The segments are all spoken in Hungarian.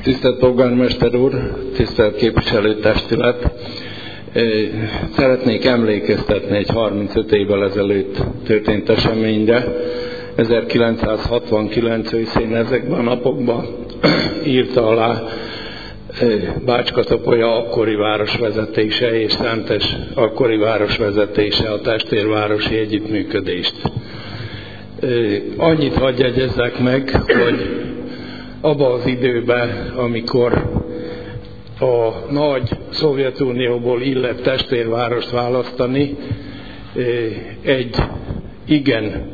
Tisztelt polgármester úr, tisztelt képviselőtestület! Szeretnék emlékeztetni egy 35 évvel ezelőtt történt eseményre. 1969 őszén ezekben a napokban írta alá Bácska-Topolya akkori városvezetése és Szentes akkori városvezetése a testvérvárosi együttműködést. Annyit hadd jegyezzek meg, hogy abban az időben, amikor a nagy Szovjetunióból illett testvérvárost választani, egy igen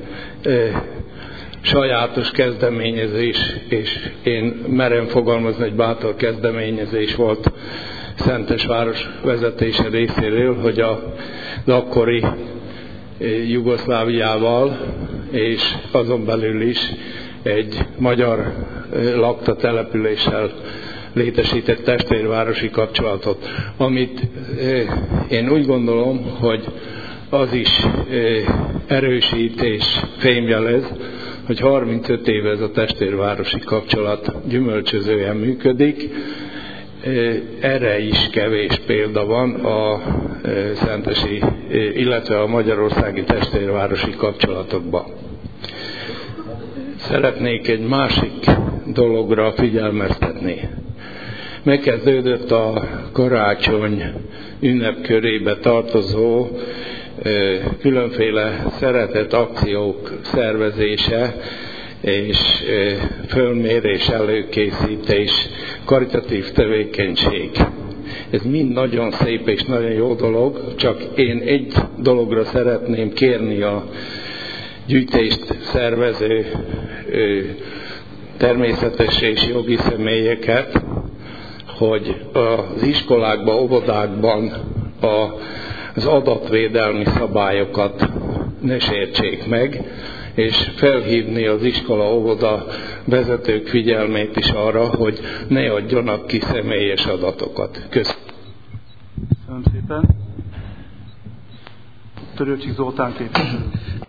sajátos kezdeményezés, és én merem fogalmazni, egy bátor kezdeményezés volt Szentes város vezetése részéről, hogy az akkori Jugoszláviával és azon belül is egy magyar lakta településsel létesített testvérvárosi kapcsolatot, amit én úgy gondolom, hogy az is erősít és fémjelez, hogy 35 éve ez a testvérvárosi kapcsolat gyümölcsözően működik. Erre is kevés példa van a szentesi, illetve a magyarországi testvérvárosi kapcsolatokban. Szeretnék egy másik dologra figyelmeztetni. Megkezdődött a karácsony ünnepkörébe tartozó különféle szeretett akciók szervezése és fölmérés, előkészítés, karitatív tevékenység. Ez mind nagyon szép és nagyon jó dolog, csak én egy dologra szeretném kérni a gyűjtést szervező természetes és jogi személyeket, hogy az iskolákban, óvodákban az adatvédelmi szabályokat ne sértsék meg, és felhívni az iskola-óvoda vezetők figyelmét is arra, hogy ne adjanak ki személyes adatokat. Köszönöm szépen. Törőcsik Zoltán képviselő.